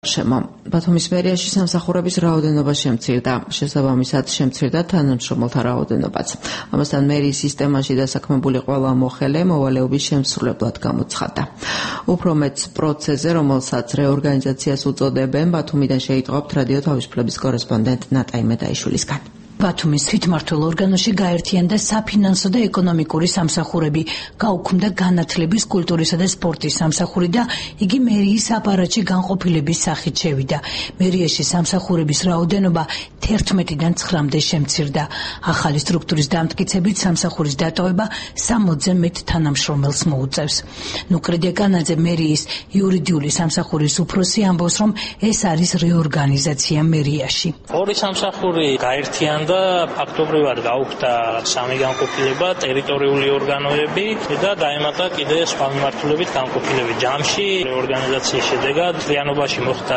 ბათუმის მერიაში სამსახურების რაოდენობა შემცირდა, შესაბამისად შემცირდა თანამშრომელთა რაოდენობაც. ამასთან მერიის სისტემაში დასაქმებული ყველა მოხელე მოვალეობის შემსრულებლად გამოცხადდა. უფრო მეც პროცესზე, რომელსაც რეორგანიზაციას უწოდებენ, ბათუმიდან შეიტყობთ რადიო თავისუფლების კორესპონდენტ ნატა იმედაიშვილისგან. ბათუმის თვითმმართველ ორგანოში გაერთიანდა საფინანსო და ეკონომიკური სამსახურები, გაუქმდა განათლების, კულტურისა და სპორტის სამსახური და იგი მერიის აპარატში განყოფილების სახით შევიდა. მერიაში სამსახურების რაოდენობა 11-დან 9-მდე შემცირდა. ახალი სტრუქტურის დამტკიცებით სამსახურის დატოვება 60-ზე მეტ თანამშრომელს მოუწევს. ნუკრი დეკანაძე მერიის იურიდიული სამსახურის უფროსი ამბობს, რომ ეს არის რეორგანიზაცია მერიაში. ორი სამსახური გაერთიანდა ფაქტობრივად გაუქმდა სამი განყოფილება, ტერიტორიული ორგანოები და დაემატა კიდე სხვა მიმართულებით განყოფილები. ჯამში რეორგანიზაციის შედეგად მთლიანობაში მოხდა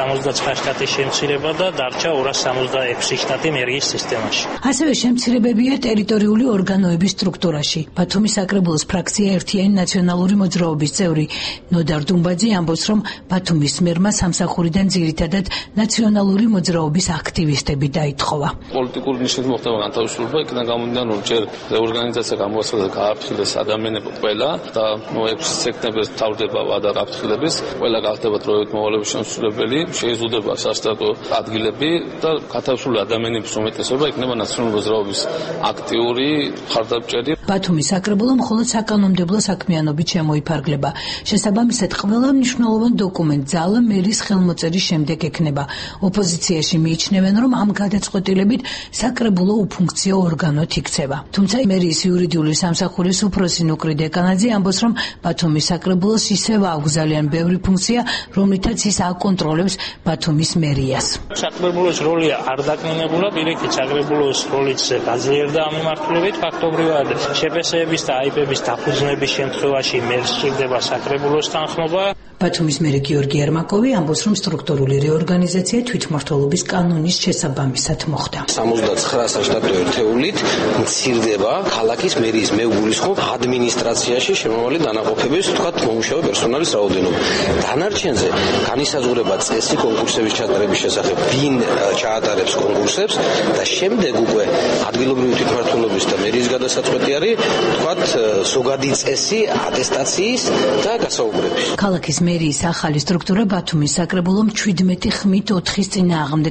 69 შტატის შემცირება და დარჩა 266 შტატი მერიის სისტემაში. ასევე შემცირებებია ტერიტორიული ორგანოების სტრუქტურაში. ბათუმის საკრებულოს ფრაქცია ერთიანი ნაციონალური მოძრაობის წევრი ნოდარ დუმბაძე ამბობს, რომ ბათუმის მერმა სამსახურიდან ძირითადად ნაციონალური მოძრაობის აქტივისტები დაითხოვა. პოლიტიკური ნიშნით მოხდა განთავისუფლება, იქიდან გამომდინარე, რომ ჯერ რეორგანიზაცია გამოაცხადა გააფრთხილდეს ადამიანები ყველა და 6 სექტემბერს თავდება ვადა გაფრთხილების, ყველა გახდება დროებით მოვალეობის შემსრულებელი, შეიზღუდება სასტატო ადგილები და განთავისუფლებული ადამიანების უმეტესობა იქნება ნაციონალური მოძრაობის აქტიური მხარდამჭერი. ბათუმის საკრებულო მხოლოდ საკანონმდებლო საქმიანობით შემოიფარგლება. შესაბამისად, ყველა მნიშვნელოვანი დოკუმენტი ძალა მერის ხელმოწერის შემდეგ ექნება. ოპოზიციაში მიიჩნევენ, რომ ამ გადაწყვეტილებით საკრებულო უფუნქციო ორგანოდ იქცევა. თუმცა მერიის იურიდიული სამსახურის უფროსი ნუკრი დეკანაძე ამბობს, რომ ბათუმის საკრებულოს ისევ აქვს ძალიან ბევრი ფუნქცია, რომლითაც ის აკონტროლებს ბათუმის მერიას. საკრებულოს როლი არ დაკნინებულა, პირიქით საკრებულოს როლიც გაძლიერდა ამ მიმართულებით. ფაქტობრივად შეფესეების და აიპების დაფუძნების შემთხვევაში მერს სჭირდება საკრებულოს თანხმობა. ბათუმის მერი გიორგი ერმაკოვი ამბობს, რომ სტრუქტურული რეორგანიზაცია თვითმმართველობის კანონის შესაბამისად მოხდა. 79 საშტატო ერთეულით მცირდება ქალაქის მერიის მეუგულისხმობ ადმინისტრაციაში შემავალი დანაყოფების, თქვათ, მომუშავე პერსონალის რაოდენობა. დანარჩენზე განისაზღვრება წესი კონკურსების ჩატარების შესახებ, ვინ ჩაატარებს კონკურსებს და შემდეგ უკვე ადგილობრივი თვითმმართველობის და მერიის გადასაწყვეტი არის, თქვათ, ზოგადი წესი ატესტაციის და გასაუბრების. ქალაქის მერიის ახალი სტრუქტურა ბათუმის საკრებულომ 17 ხმით 4-ის წინააღმდეგ